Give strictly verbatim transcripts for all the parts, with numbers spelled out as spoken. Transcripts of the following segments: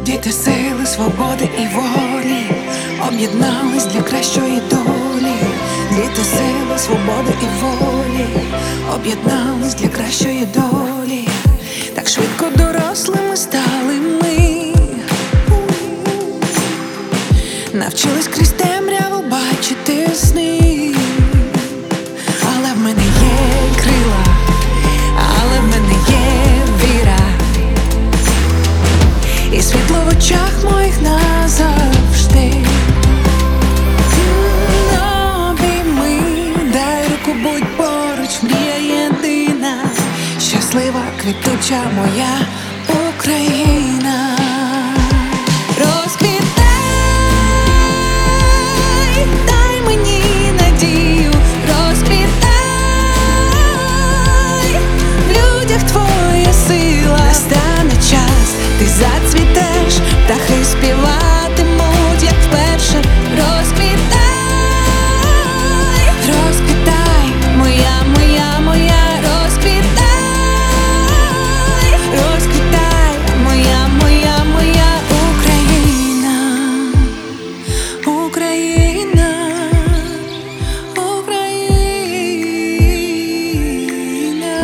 Діти сили, свободи і волі об'єднались для кращої долі. Діти сили, свободи і волі об'єднались для кращої долі. Так швидко дорослими стали ми, навчились крізь темряву бачити сни. Але в мене є крила, але в мене є віра, і світло в очах моїх назавжди. Обійми, дай руку, будь поруч, мрія єдина, щаслива, квітуча моя Україна. Розквітай, дай мені надію, розквітай, в людях твоя сила. Настане час, ти зацвітеш, птахи співатимуть, як вперше. Розквітай, розквітай, моя, моя, моя, розквітай, розквітай, моя, моя, моя Україна, Україна, Україна.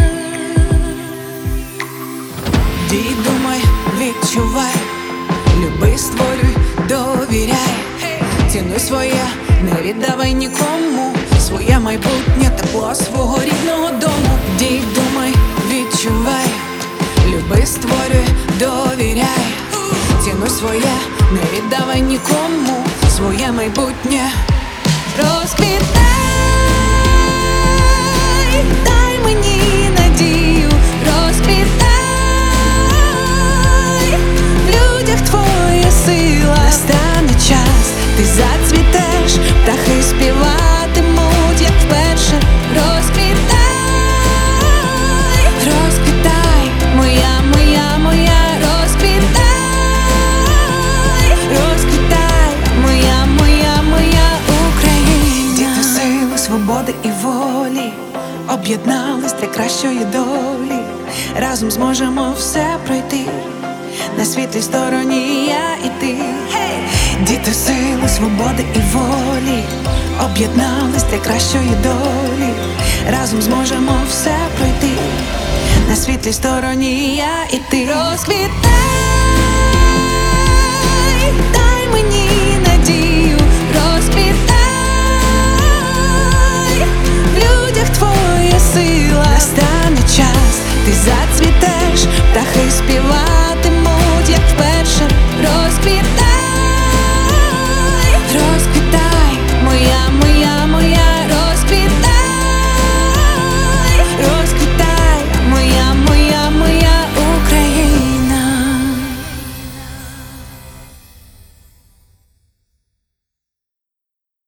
Дій, думай, відчувай, люби, створюй, довіряй, цінуй своє, не віддавай нікому своє майбутнє, тепло свого рідного дому. Дій, думай, відчувай, люби, створюй, довіряй, цінуй своє, не віддавай нікому своє майбутнє. Розквітай, дай мені надію, розквітай, в людях твоя сила. Настане час, ти зацвітеш, птахи співатимуть, як вперше. Розквітай, розквітай, моя, моя, моя, розквітай, розквітай, моя, моя, моя Україна. Діти сили, свободи і волі об'єднались для кращої долі. Разом зможемо все пройти, на світлій стороні я і ти. Hey! Діти сили, свободи і волі об'єднались для кращої долі. Разом зможемо все пройти, на світлій стороні я і ти. Розквітай, дай мені надію, розквітай, в людях твоя сила. Настане час, ти зацвітеш,